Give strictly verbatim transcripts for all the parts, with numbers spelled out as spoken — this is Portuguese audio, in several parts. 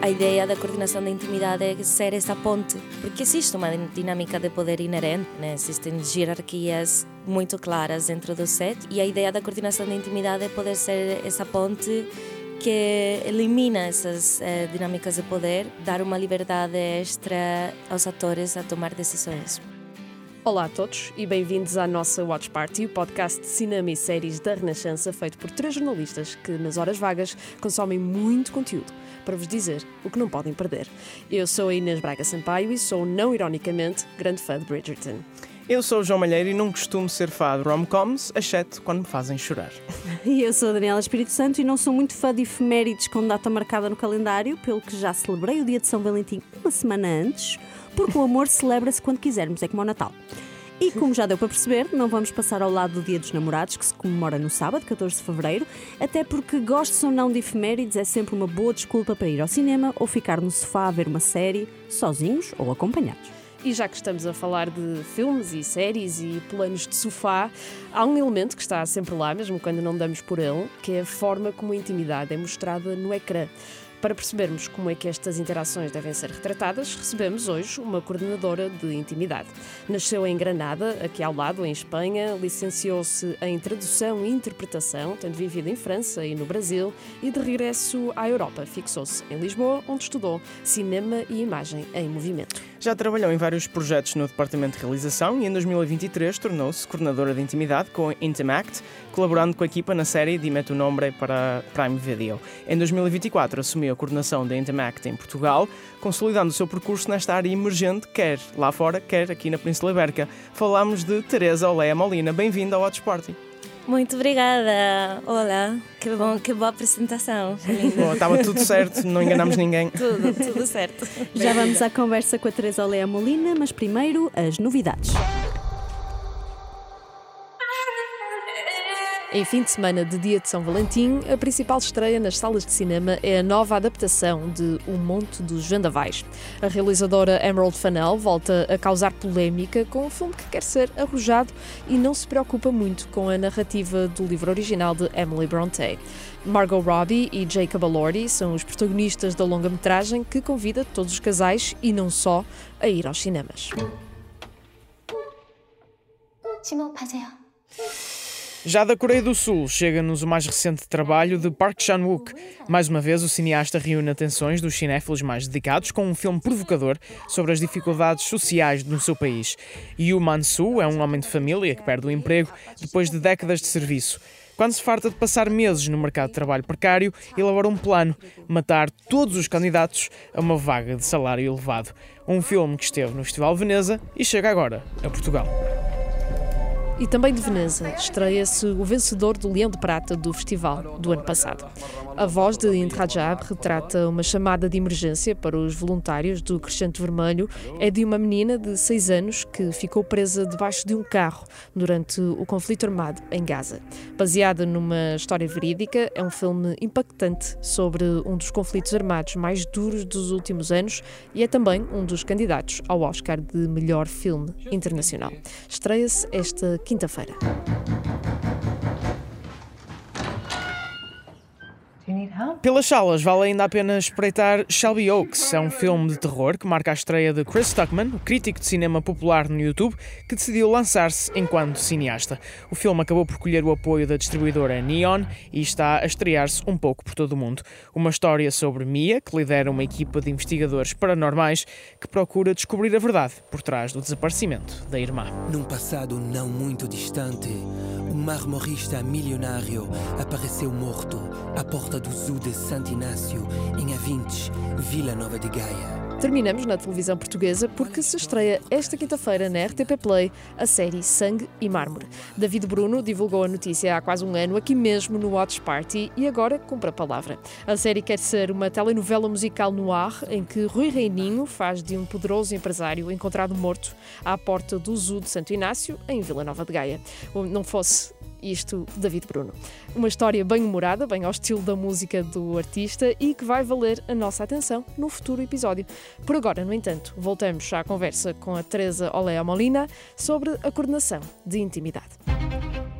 a ideia da coordenação da intimidade é ser essa ponte, porque existe uma dinâmica de poder inerente, né? Existem hierarquias muito claras dentro do set, e a ideia da coordenação da intimidade é poder ser essa ponte que elimina essas eh, dinâmicas de poder, dar uma liberdade extra aos atores a tomar decisões. Olá a todos e bem-vindos à nossa Watch Party, o podcast de cinema e séries da Renascença, feito por três jornalistas que, nas horas vagas, consomem muito conteúdo para vos dizer o que não podem perder. Eu sou a Inês Braga Sampaio e sou, não ironicamente, grande fã de Bridgerton. Eu sou o João Malheiro e não costumo ser fã de rom-coms, exceto quando me fazem chorar. E eu sou a Daniela Espírito Santo e não sou muito fã de efemérides com data marcada no calendário, pelo que já celebrei o dia de São Valentim uma semana antes, porque o amor celebra-se quando quisermos, é como o Natal. E como já deu para perceber, não vamos passar ao lado do Dia dos Namorados, que se comemora no sábado, catorze de fevereiro, até porque, gostes ou não de efemérides, é sempre uma boa desculpa para ir ao cinema ou ficar no sofá a ver uma série, sozinhos ou acompanhados. E já que estamos a falar de filmes e séries e planos de sofá, há um elemento que está sempre lá, mesmo quando não damos por ele, que é a forma como a intimidade é mostrada no ecrã. Para percebermos como é que estas interações devem ser retratadas, recebemos hoje uma coordenadora de intimidade. Nasceu em Granada, aqui ao lado, em Espanha, licenciou-se em tradução e interpretação, tendo vivido em França e no Brasil, e de regresso à Europa fixou-se em Lisboa, onde estudou cinema e imagem em movimento. Já trabalhou em vários projetos no departamento de realização e em dois mil e vinte e três tornou-se coordenadora de intimidade com a Intimact, colaborando com a equipa na série Dime tu nombre para Prime Video. Em dois mil e vinte e quatro assumiu a coordenação da Intimact em Portugal, consolidando o seu percurso nesta área emergente, quer lá fora, quer aqui na Península Ibérica. Falamos de Teresa Olea Molina. Bem-vinda ao Watch Party. Muito obrigada. Olá, que bom, que boa apresentação. Bom, estava tudo certo, não enganamos ninguém. Tudo, tudo certo. Já vamos à conversa com a Teresa Olea Molina, mas primeiro as novidades. Em fim de semana de dia de São Valentim, a principal estreia nas salas de cinema é a nova adaptação de O Monte dos Vendavais. A realizadora Emerald Fennell volta a causar polémica com um filme que quer ser arrojado e não se preocupa muito com a narrativa do livro original de Emily Brontë. Margot Robbie e Jacob Elordi são os protagonistas da longa-metragem que convida todos os casais, e não só, a ir aos cinemas. Já da Coreia do Sul, chega-nos o mais recente trabalho de Park Chan-wook. Mais uma vez, o cineasta reúne atenções dos cinéfilos mais dedicados com um filme provocador sobre as dificuldades sociais no seu país. Yoo Man-soo é um homem de família que perde o emprego depois de décadas de serviço. Quando se farta de passar meses no mercado de trabalho precário, elabora um plano: matar todos os candidatos a uma vaga de salário elevado. Um filme que esteve no Festival de Veneza e chega agora a Portugal. E também de Veneza estreia-se o vencedor do Leão de Prata do festival do ano passado. A voz de Hind Rajab retrata uma chamada de emergência para os voluntários do Crescente Vermelho. É de uma menina de seis anos que ficou presa debaixo de um carro durante o conflito armado em Gaza. Baseada numa história verídica, é um filme impactante sobre um dos conflitos armados mais duros dos últimos anos e é também um dos candidatos ao Oscar de melhor filme internacional. Estreia-se esta quinta-feira. Pelas salas, vale ainda a pena espreitar Shelby Oaks. É um filme de terror que marca a estreia de Chris Stuckman, o crítico de cinema popular no YouTube, que decidiu lançar-se enquanto cineasta. O filme acabou por colher o apoio da distribuidora Neon e está a estrear-se um pouco por todo o mundo. Uma história sobre Mia, que lidera uma equipa de investigadores paranormais que procura descobrir a verdade por trás do desaparecimento da irmã. Num passado não muito distante, um marmorista milionário apareceu morto à porta do Zoo de Santo Inácio, em Avintes, Vila Nova de Gaia. Terminamos na televisão portuguesa porque se estreia esta quinta-feira na R T P Play a série Sangue e Mármore. David Bruno divulgou a notícia há quase um ano aqui mesmo no Watch Party e agora cumpre a palavra. A série quer ser uma telenovela musical no ar em que Rui Reininho faz de um poderoso empresário encontrado morto à porta do Zoo de Santo Inácio, em Vila Nova de Gaia. Não fosse isto, David Bruno. Uma história bem humorada, bem ao estilo da música do artista e que vai valer a nossa atenção no futuro episódio. Por agora, no entanto, voltamos à conversa com a Teresa Olea Molina sobre a coordenação de intimidade.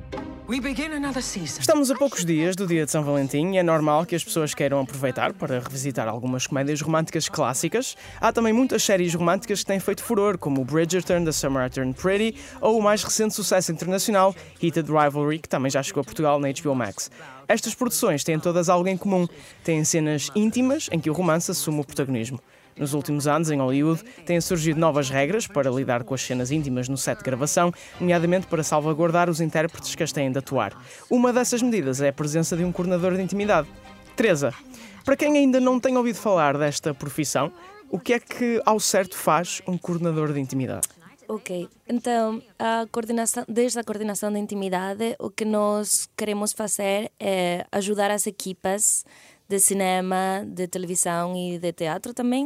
Estamos a poucos dias do dia de São Valentim e é normal que as pessoas queiram aproveitar para revisitar algumas comédias românticas clássicas. Há também muitas séries românticas que têm feito furor, como o Bridgerton, The Summer I Turned Pretty, ou o mais recente sucesso internacional, Heated Rivalry, que também já chegou a Portugal na H B O Max. Estas produções têm todas algo em comum. Têm cenas íntimas em que o romance assume o protagonismo. Nos últimos anos, em Hollywood, têm surgido novas regras para lidar com as cenas íntimas no set de gravação, nomeadamente para salvaguardar os intérpretes que as têm de atuar. Uma dessas medidas é a presença de um coordenador de intimidade. Teresa, para quem ainda não tem ouvido falar desta profissão, o que é que ao certo faz um coordenador de intimidade? Ok, então, a coordenação, desde a coordenação de intimidade, o que nós queremos fazer é ajudar as equipas de cinema, de televisão e de teatro também,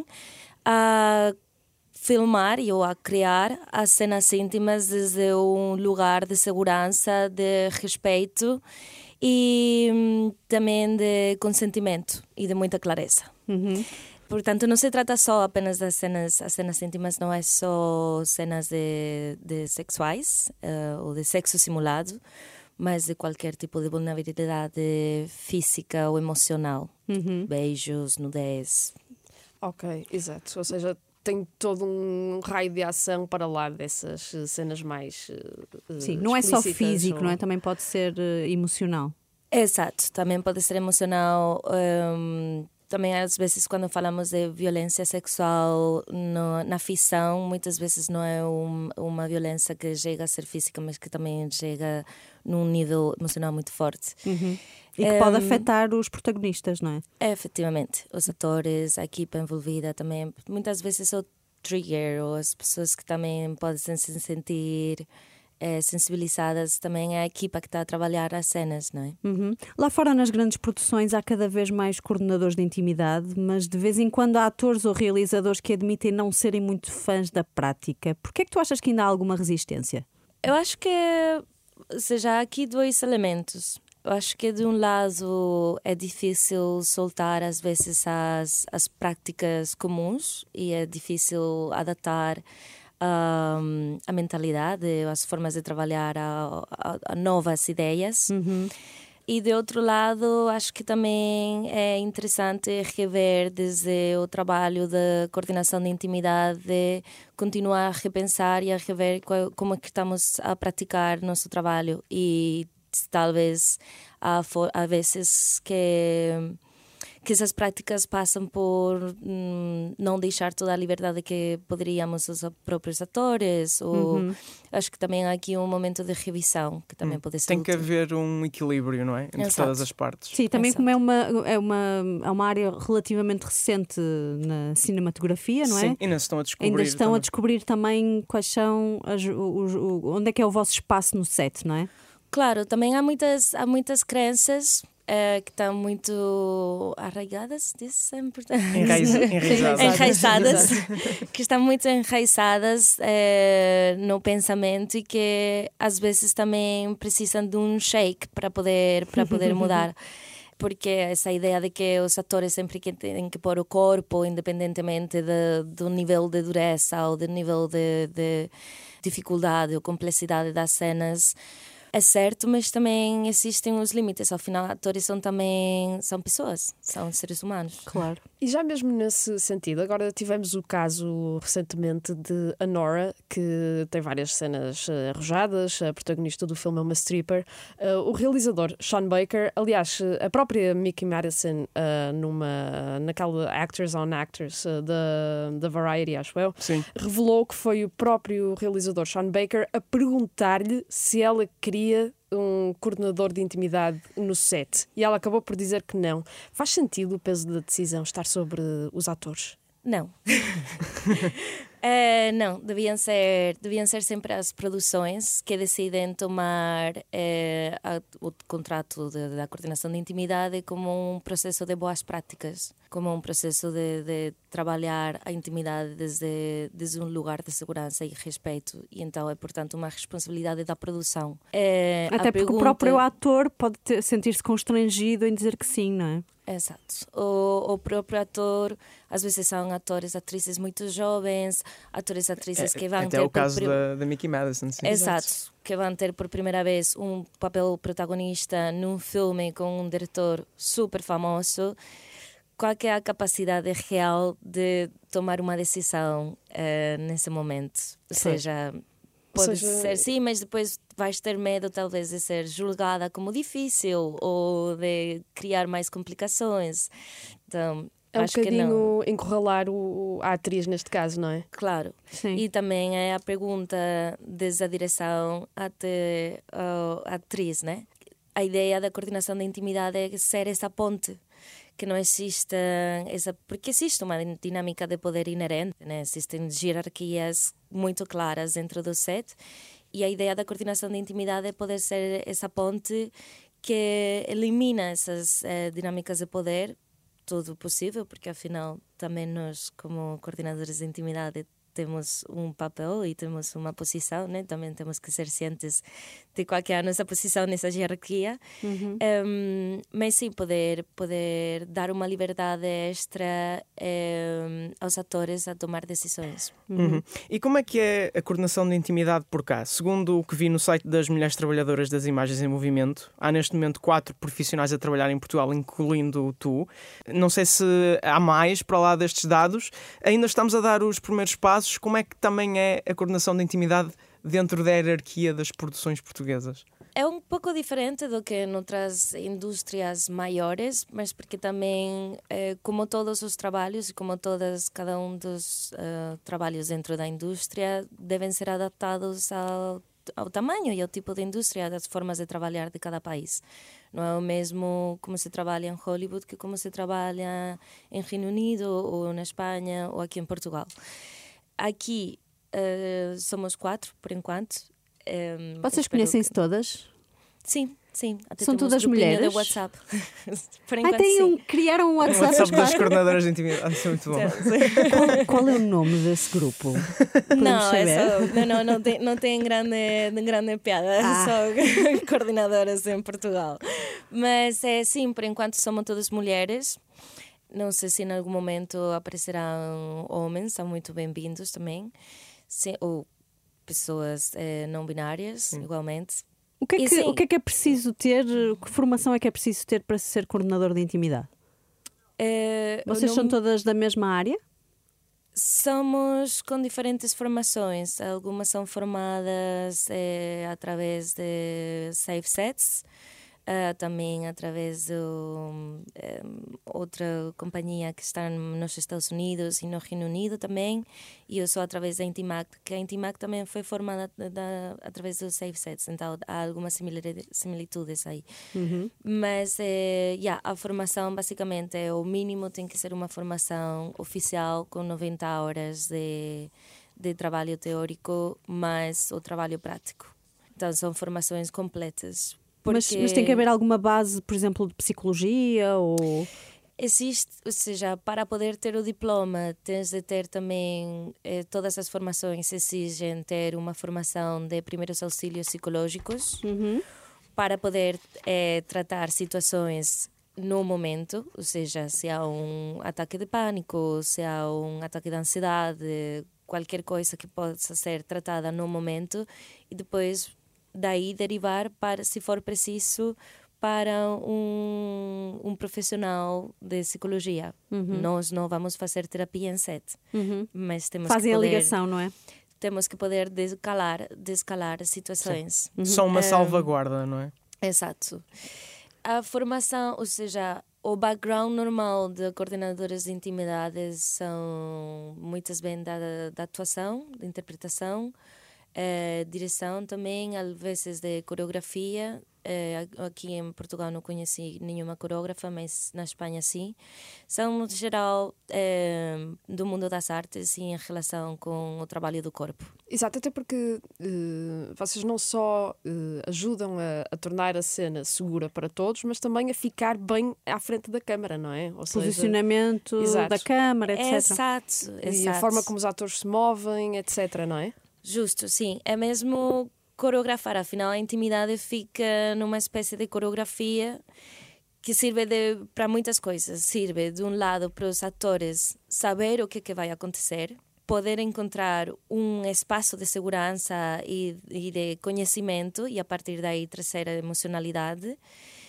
a filmar e ou a criar as cenas íntimas desde um lugar de segurança, de respeito e hum, também de consentimento e de muita clareza. Uhum. Portanto, não se trata só apenas das cenas, as cenas íntimas não é só cenas de, de sexuais uh, ou de sexo simulado, mas de qualquer tipo de vulnerabilidade física ou emocional. Uhum. Beijos, nudez. Ok, exato. Ou seja, tem todo um raio de ação para lá dessas cenas mais uh, Sim, não é só físico, ou... não é? Também pode ser uh, emocional. Exato, também pode ser emocional. Um, também às vezes quando falamos de violência sexual no, na ficção, muitas vezes não é um, uma violência que chega a ser física, mas que também chega num nível emocional muito forte. Uhum. E que um, pode afetar os protagonistas, não é? É, efetivamente. Os atores, a equipa envolvida também. Muitas vezes é o trigger, ou as pessoas que também podem se sentir é, sensibilizadas, também é a equipa que está a trabalhar as cenas, não é? Uhum. Lá fora nas grandes produções há cada vez mais coordenadores de intimidade, mas de vez em quando há atores ou realizadores que admitem não serem muito fãs da prática. Porquê é que tu achas que ainda há alguma resistência? Eu acho que, ou seja, há aqui dois elementos. Eu acho que de um lado é difícil soltar às vezes as, as práticas comuns e é difícil adaptar um, a mentalidade, as formas de trabalhar a, a, a novas ideias. Uhum. E de outro lado, acho que também é interessante rever desde o trabalho de coordenação de intimidade, continuar a repensar e a rever qual, como é que estamos a praticar nosso trabalho e talvez há, há vezes que, que essas práticas passam por hum, não deixar toda a liberdade que poderíamos os próprios atores. Ou, uhum. Acho que também há aqui um momento de revisão que também hum. pode ser Tem útil. que haver um equilíbrio, não é? Entre Exato. todas as partes. Sim, também Exato. como é uma, é, uma, é uma área relativamente recente na cinematografia, não é? Sim, ainda estão a descobrir. Ainda estão também. a descobrir também quais são as, os, o, onde é que é o vosso espaço no set, não é? Claro, também há muitas, há muitas crenças uh, que estão muito arraigadas, disse sempre. Enraiz, enraizadas. enraizadas, que estão muito enraizadas uh, no pensamento e que às vezes também precisam de um shake para poder, para poder mudar. Porque essa ideia de que os atores sempre têm que pôr o corpo, independentemente de, do nível de dureza ou do nível de, de dificuldade ou complexidade das cenas, é certo, mas também existem os limites. Ao final, atores são também são pessoas, são seres humanos. Claro. E já mesmo nesse sentido, agora tivemos o caso recentemente de Anora, que tem várias cenas arrojadas, a protagonista do filme é uma stripper. Uh, o realizador Sean Baker, aliás, a própria Mickey Madison, uh, numa, naquela Actors on Actors uh, da, da Variety, acho eu, Sim. revelou que foi o próprio realizador Sean Baker a perguntar-lhe se ela queria um coordenador de intimidade no set. E ela acabou por dizer que não. Faz sentido o peso da decisão estar sobre os atores? Não. Uh, não, deviam ser, deviam ser sempre as produções que decidem tomar uh, a, o contrato de, da coordenação de intimidade como um processo de boas práticas, como um processo de, de trabalhar a intimidade desde, desde um lugar de segurança e respeito, e então é, portanto, uma responsabilidade da produção. Uh, Até porque pergunta... o próprio ator pode ter, sentir-se constrangido em dizer que sim, não é? Exato. O, o próprio ator, às vezes são atores, atrizes muito jovens, atores, atrizes que vão Até ter... o caso por... da, da Mickey Madison. Sim. Exato. Exato, que vão ter por primeira vez um papel protagonista num filme com um diretor super famoso. Qual é a capacidade real de tomar uma decisão uh, nesse momento? Ou seja... Pode seja... ser sim, mas depois vais ter medo talvez de ser julgada como difícil ou de criar mais complicações. Então, é um acho que não. bocadinho encurralar o, a atriz neste caso, não é? Claro. Sim. E também é a pergunta desde a direção até a atriz, né? A ideia da coordenação da intimidade é ser essa ponte. Que não exista essa, porque existe uma dinâmica de poder inerente, né? Existem hierarquias muito claras dentro do set e a ideia da coordenação da intimidade é poder ser essa ponte que elimina essas eh, dinâmicas de poder, tudo possível, porque afinal também nós como coordenadores de intimidade temos um papel e temos uma posição, né? Também temos que ser cientes de qual é a nossa posição nessa hierarquia. Uhum. Um, mas sim, poder, poder dar uma liberdade extra um, aos atores a tomar decisões. Uhum. Uhum. E como é que é a coordenação de intimidade por cá? Segundo o que vi no site das Mulheres Trabalhadoras das Imagens em Movimento, há neste momento quatro profissionais a trabalhar em Portugal, incluindo tu. Não sei se há mais para lá destes dados. Ainda estamos a dar os primeiros passos. Como é que também é a coordenação de intimidade dentro da hierarquia das produções portuguesas? É um pouco diferente do que noutras indústrias maiores, mas porque também, eh, como todos os trabalhos e como todas, cada um dos uh, trabalhos dentro da indústria, devem ser adaptados ao, ao tamanho e ao tipo de indústria, das formas de trabalhar de cada país. Não é o mesmo como se trabalha em Hollywood que como se trabalha em Reino Unido ou na Espanha ou aqui em Portugal. Aqui uh, somos quatro, por enquanto. Um, Vocês conhecem-se que... todas? Sim, sim. Até são todas mulheres? De WhatsApp. por enquanto, ah, tem um, criaram um WhatsApp, um WhatsApp das coordenadoras de intimidade. Isso é muito bom. qual, qual é o nome desse grupo? Não, é só, não, não, não, tem, não tem grande, grande piada. Ah. Só coordenadoras em Portugal. Mas é sim, por enquanto somos todas mulheres. Não sei se em algum momento aparecerão homens, são muito bem-vindos também, sim, ou pessoas eh, não binárias, sim. Igualmente. O que, é que, sim, o que é que é preciso ter, que formação é que é preciso ter para ser coordenador de intimidade? Eh, Vocês não... são todas da mesma área? Somos com diferentes formações, algumas são formadas eh, através de safe sets, Uh, também através de um, outra companhia que está nos Estados Unidos e no Reino Unido também, e eu sou através da Intimac, que a Intimac também foi formada da, da, através dos Safe Sets, então há algumas similitudes aí. Uhum. Mas é, yeah, a formação basicamente é o mínimo, tem que ser uma formação oficial com noventa horas de, de trabalho teórico mais o trabalho prático. Então são formações completas. Porque... Mas, mas tem que haver alguma base, por exemplo, de psicologia ou... Existe, ou seja, para poder ter o diploma tens de ter também, eh, todas as formações exigem ter uma formação de primeiros auxílios psicológicos, uhum, para poder eh, tratar situações no momento, ou seja, se há um ataque de pânico, se há um ataque de ansiedade, qualquer coisa que possa ser tratada no momento e depois... daí derivar para, se for preciso, para um, um profissional de psicologia. Uhum. Nós não vamos fazer terapia em set, uhum, mas temos Fazem que poder, a ligação, não é? Temos que poder descalar, descalar situações. Uhum. Só uma salvaguarda, não é? Exato. A formação, ou seja, o background normal de coordenadores de intimidade são muitas bem da, da atuação, de interpretação, Uh, direção também, às vezes de coreografia. Uh, aqui em Portugal não conheci nenhuma coreógrafa, mas na Espanha sim. São, no geral, uh, do mundo das artes e em relação com o trabalho do corpo. Exato, até porque uh, vocês não só uh, ajudam a, a tornar a cena segura para todos, mas também a ficar bem à frente da câmara, não é? Ou posicionamento seja, da câmara, etcétera. Exato, e exato. a forma como os atores se movem, etcétera, não é? Justo, sim. É mesmo coreografar. Afinal, a intimidade fica numa espécie de coreografia que serve para muitas coisas. Serve, de um lado, para os atores saber o que, que vai acontecer, poder encontrar um espaço de segurança e, e de conhecimento, e a partir daí trazer a emocionalidade.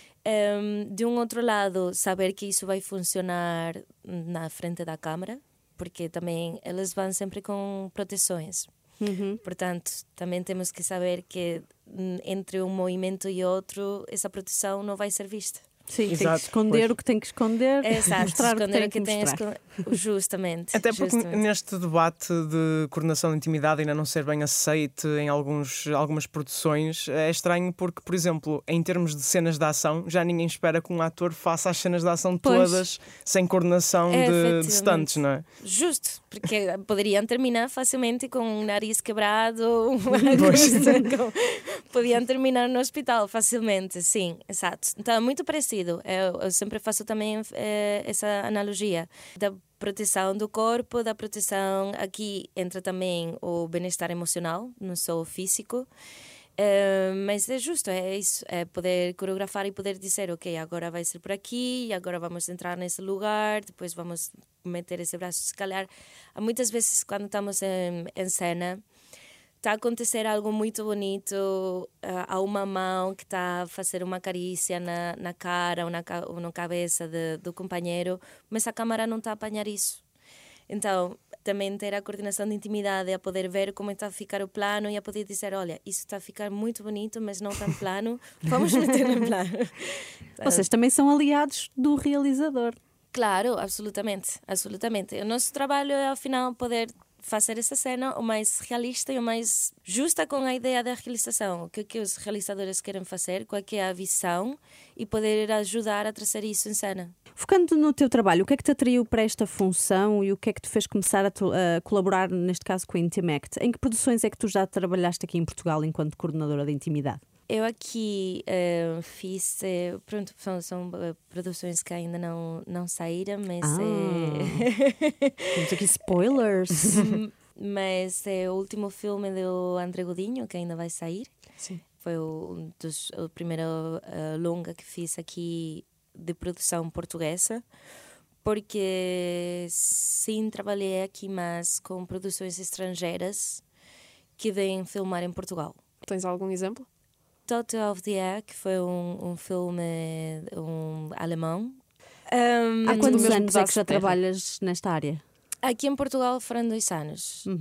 Um, de um outro lado, saber que isso vai funcionar na frente da câmara, porque também eles vão sempre com proteções. Uhum. Portanto, também temos que saber que entre um movimento e outro, essa proteção não vai ser vista. Sim, Exato, tem que esconder pois. o que tem que esconder, Exato, mostrar o que esconder tem o que que tem mostrar. esco- Justamente. Até porque justamente. neste debate de coordenação de intimidade ainda não ser bem aceite em alguns, algumas produções, é estranho porque, por exemplo, em termos de cenas de ação, já ninguém espera que um ator faça as cenas de ação Pois. todas sem coordenação É, de, de efetivamente. stunts, não é? Justo, porque poderiam terminar facilmente com um nariz quebrado, uma Pois. coisa com... podiam terminar no hospital facilmente, sim, exato. Então é muito parecido. Eu, eu sempre faço também eh, essa analogia da proteção do corpo, da proteção. Aqui entra também o bem-estar emocional, não só o físico. Uh, mas é justo, é isso, é poder coreografar e poder dizer, ok, agora vai ser por aqui, agora vamos entrar nesse lugar, depois vamos meter esse braço, se calhar. Há muitas vezes quando estamos em, em cena, está a acontecer algo muito bonito, uh, há uma mão que está a fazer uma carícia na, na cara ou na, ou na cabeça de, do companheiro, mas a câmara não está a apanhar isso. Então, também ter a coordenação de intimidade, a poder ver como está a ficar o plano e a poder dizer, olha, isso está a ficar muito bonito, mas não tão plano, vamos meter no plano. Vocês também são aliados do realizador. Claro, absolutamente, absolutamente. O nosso trabalho é, ao final, poder fazer essa cena o mais realista e o mais justa com a ideia da realização. O que, que os realizadores querem fazer, qual é a visão e poder ajudar a trazer isso em cena. Focando no teu trabalho, o que é que te atraiu para esta função e o que é que te fez começar a, tu, a colaborar, neste caso, com a Intimact? Em que produções é que tu já trabalhaste aqui em Portugal enquanto coordenadora de intimidade? Eu aqui uh, fiz, uh, pronto, são, são uh, produções que ainda não, não saíram, mas... Ah. Uh, Temos aqui spoilers. mas é o último filme do André Godinho, que ainda vai sair. Sim. Foi o, um dos, o primeiro uh, longa que fiz aqui de produção portuguesa, porque sim, trabalhei aqui mais com produções estrangeiras que vêm filmar em Portugal. Tens algum exemplo? Total of the Air, que foi um, um filme um, alemão. Um, Há quantos mesmo anos é que pedaço já de terra. trabalhas nesta área? Aqui em Portugal foram dois anos. Uhum.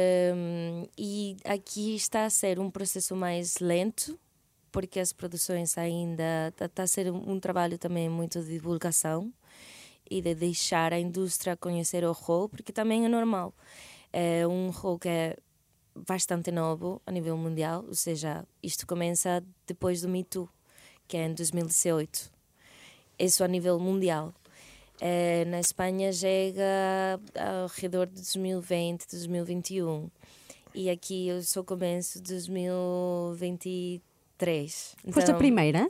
Um, e aqui está a ser um processo mais lento, porque as produções ainda... Está a ser um, um trabalho também muito de divulgação e de deixar a indústria conhecer o rol, porque também é normal. É um rol que é bastante novo a nível mundial, ou seja, isto começa depois do Me Too, que é em dois mil e dezoito. Isso a nível mundial. É, na Espanha chega ao redor de dois mil e vinte, dois mil e vinte e um. E aqui eu só começo dois mil e vinte e três. Foste a primeira?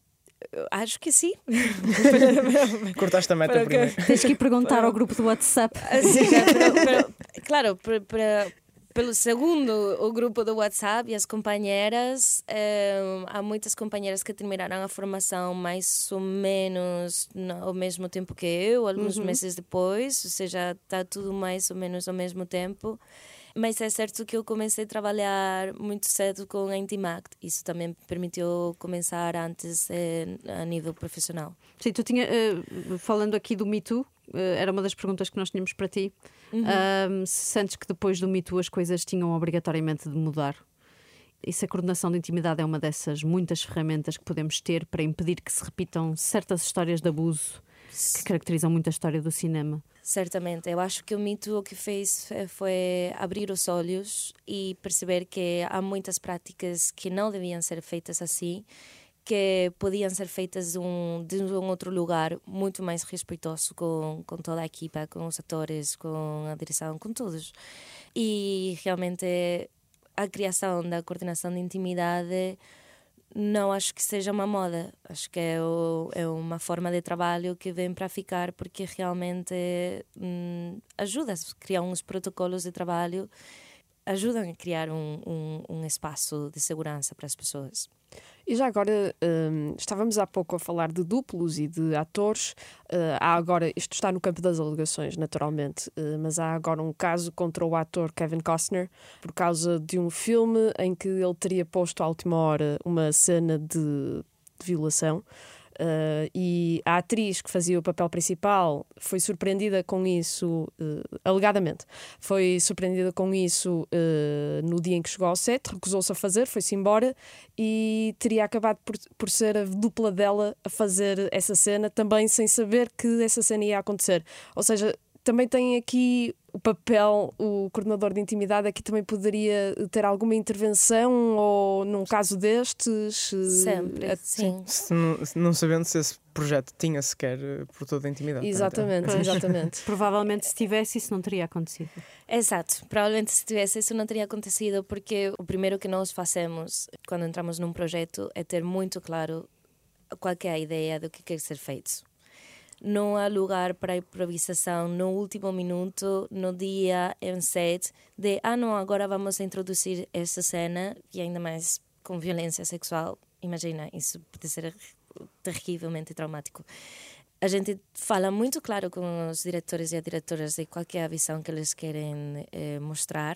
Acho que sim. Cortaste a meta Para que- primeiro. Tens que ir perguntar ao grupo do WhatsApp. Assim, pero- pero, claro, para, para, pelo segundo o grupo do WhatsApp e as companheiras, eh, há muitas companheiras que terminaram a formação mais ou menos no, ao mesmo tempo que eu, alguns Uhum. meses depois, ou seja, está tudo mais ou menos ao mesmo tempo. Mas é certo que eu comecei a trabalhar muito cedo com a Intimact. Isso também me permitiu começar antes eh, a nível profissional. Sim, tu tinha, eh, falando aqui do Me Too, eh, era uma das perguntas que nós tínhamos para ti. Ahm, se sentes que depois do Me Too as coisas tinham obrigatoriamente de mudar? E se a coordenação de intimidade é uma dessas muitas ferramentas que podemos ter para impedir que se repitam certas histórias de abuso que caracterizam muito a história do cinema? Certamente, eu acho que o Me Too o que fez eh, foi abrir os olhos e perceber que há muitas práticas que não deviam ser feitas assim, que podiam ser feitas um, de um outro lugar muito mais respeitoso com, com toda a equipa, com os atores, com a direção, com todos. E realmente a criação da coordenação de intimidade não acho que seja uma moda, acho que é, o, é uma forma de trabalho que vem para ficar, porque realmente hum, ajuda a criar uns protocolos de trabalho ajudam a criar um, um, um espaço de segurança para as pessoas. E já agora, um, estávamos há pouco a falar de duplos e de atores. Uh, há agora, isto está no campo das alegações, naturalmente, uh, mas há agora um caso contra o ator Kevin Costner por causa de um filme em que ele teria posto à última hora uma cena de, de violação. Uh, e a atriz que fazia o papel principal foi surpreendida com isso, uh, alegadamente, foi surpreendida com isso uh, no dia em que chegou ao set, recusou-se a fazer, foi-se embora e teria acabado por, por ser a dupla dela a fazer essa cena, também sem saber que essa cena ia acontecer. Ou seja, também tem aqui o papel, o coordenador de intimidade aqui também poderia ter alguma intervenção ou num caso destes? Sempre, uh, sim. Se não, se não sabendo se esse projeto tinha sequer por toda a intimidade. Exatamente, exatamente. Provavelmente se tivesse isso não teria acontecido. Exato, provavelmente se tivesse isso não teria acontecido, porque o primeiro que nós fazemos quando entramos num projeto é ter muito claro qual é a ideia do que quer ser feito. Não há lugar para improvisação no último minuto, no dia, em set, de ah não, agora vamos introduzir essa cena, e ainda mais com violência sexual. Imagina, isso pode ser terrivelmente traumático. A gente fala muito claro com os diretores e as diretoras de qual é a visão que eles querem eh, mostrar.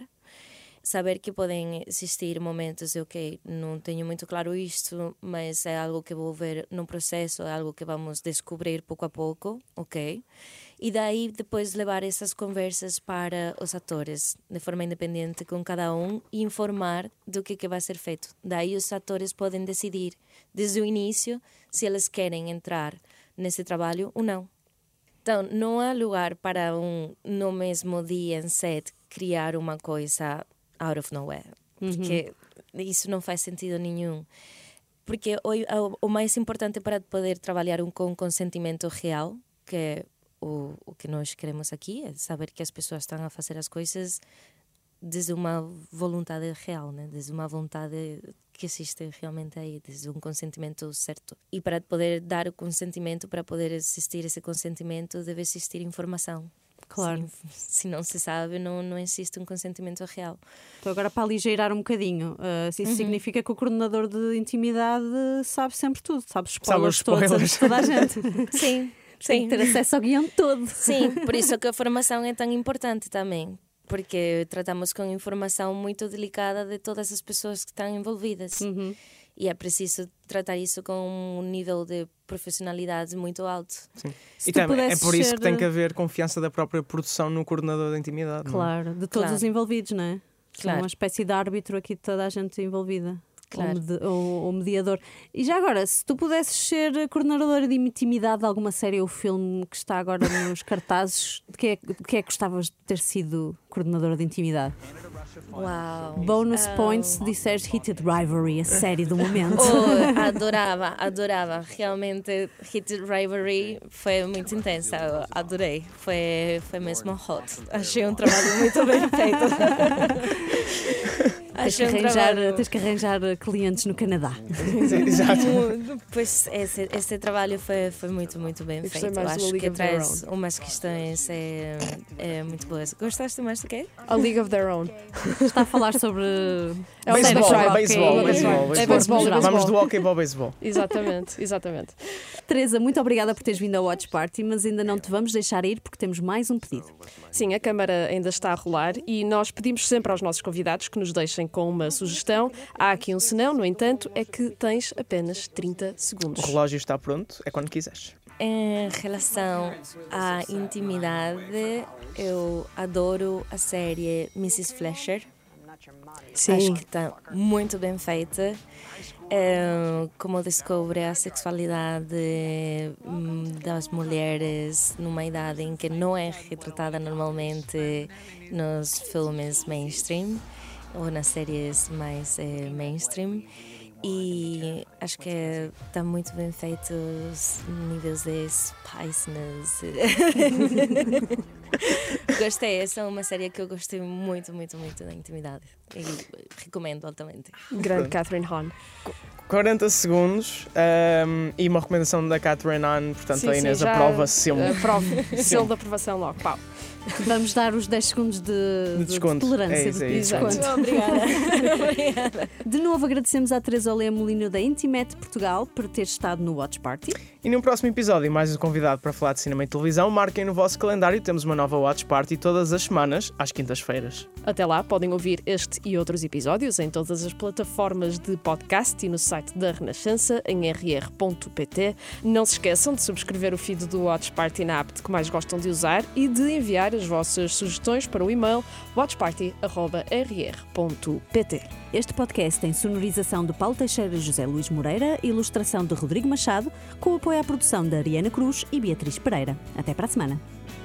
Saber que podem existir momentos de, ok, não tenho muito claro isto, mas é algo que vou ver no processo, é algo que vamos descobrir pouco a pouco, ok? E daí depois levar essas conversas para os atores, de forma independente com cada um, e informar do que, que vai ser feito. Daí os atores podem decidir, desde o início, se eles querem entrar nesse trabalho ou não. Então, não há lugar para um, no mesmo dia em set, criar uma coisa out of nowhere, porque uhum. isso não faz sentido nenhum. Porque o, o mais importante para poder trabalhar um, com consentimento real, que é o, o que nós queremos aqui, é saber que as pessoas estão a fazer as coisas desde uma vontade real, né? Desde uma vontade que existe realmente aí, desde um consentimento certo. E para poder dar o consentimento, para poder existir esse consentimento, deve existir informação. Claro. Se, se não se sabe, não, não existe um consentimento real. Então agora, para aligeirar um bocadinho, uh, isso uhum. significa que o coordenador de intimidade sabe sempre tudo, sabe os spoilers todos antes de toda a gente. Sim, tem que ter acesso ao guião todo. Sim, por isso que a formação é tão importante também, porque tratamos com informação muito delicada de todas as pessoas que estão envolvidas. Uhum. E é preciso tratar isso com um nível de profissionalidade muito alto. Sim. E também é por isso ser... que tem que haver confiança da própria produção no coordenador de intimidade. Claro, não? de todos claro. os envolvidos, não é? Claro. Uma espécie de árbitro aqui de toda a gente envolvida. Claro. Ou, med- ou, ou mediador. E já agora, se tu pudesses ser coordenadora de intimidade de alguma série ou filme que está agora nos cartazes, de que é, de que é que gostavas de ter sido coordenadora de intimidade? Uau! Bonus oh. points se disseres Heated Rivalry, a série do momento. Oh, adorava, adorava. Realmente, Heated Rivalry foi muito intensa. Eu adorei. Foi, foi mesmo hot. Achei um trabalho muito bem feito. Tens que, arranjar, um tens que arranjar clientes no Canadá. Exato. Pois esse, esse trabalho foi, foi muito, muito bem feito. Eu acho que traz umas questões é, é muito boas. Gostaste mais do quê? A League of Their Own. Está a falar sobre é beisebol, é beisebol, é beisebol. Vamos do hockey para o beisebol. Exatamente, exatamente. Teresa, muito obrigada por teres vindo ao Watch Party, mas ainda não te vamos deixar ir porque temos mais um pedido. Sim, a câmara ainda está a rolar e nós pedimos sempre aos nossos convidados que nos deixem com uma sugestão. Há aqui um senão, no entanto, é que tens apenas trinta segundos. O relógio está pronto, é quando quiseres. Em relação à intimidade, eu adoro a série missus Fletcher. Sim. Acho que está muito bem feita. É, como descobre a sexualidade hum, das mulheres numa idade em que não é retratada normalmente nos filmes mainstream ou nas séries mais é, mainstream. E acho que está muito bem feito os níveis de spiciness. Gostei, essa é uma série que eu gostei muito, muito, muito da intimidade. E recomendo altamente. Grande Catherine Hahn. quarenta segundos um, e uma recomendação da Catherine Hahn, portanto Sim, a Inês sim, já aprova sempre. Aprova. Selo de aprovação logo. Pau. Vamos dar os dez segundos de, De desconto. de tolerância. É isso, de é isso. desconto. Obrigada. Obrigada. De novo agradecemos à Teresa Olé Molino da Intimate Portugal por ter estado no Watch Party. E no próximo episódio, mais um convidado para falar de cinema e televisão. Marquem no vosso calendário, temos uma nova Watch Party todas as semanas, às quintas-feiras. Até lá, podem ouvir este e outros episódios em todas as plataformas de podcast e no site da Renascença, em r r ponto p t. Não se esqueçam de subscrever o feed do Watch Party na app que mais gostam de usar e de enviar as vossas sugestões para o e-mail watchparty arroba r r ponto p t. Este podcast tem sonorização de Paulo Teixeira e José Luís Moreira, ilustração de Rodrigo Machado, com apoio à produção de Ariana Cruz e Beatriz Pereira. Até para a semana.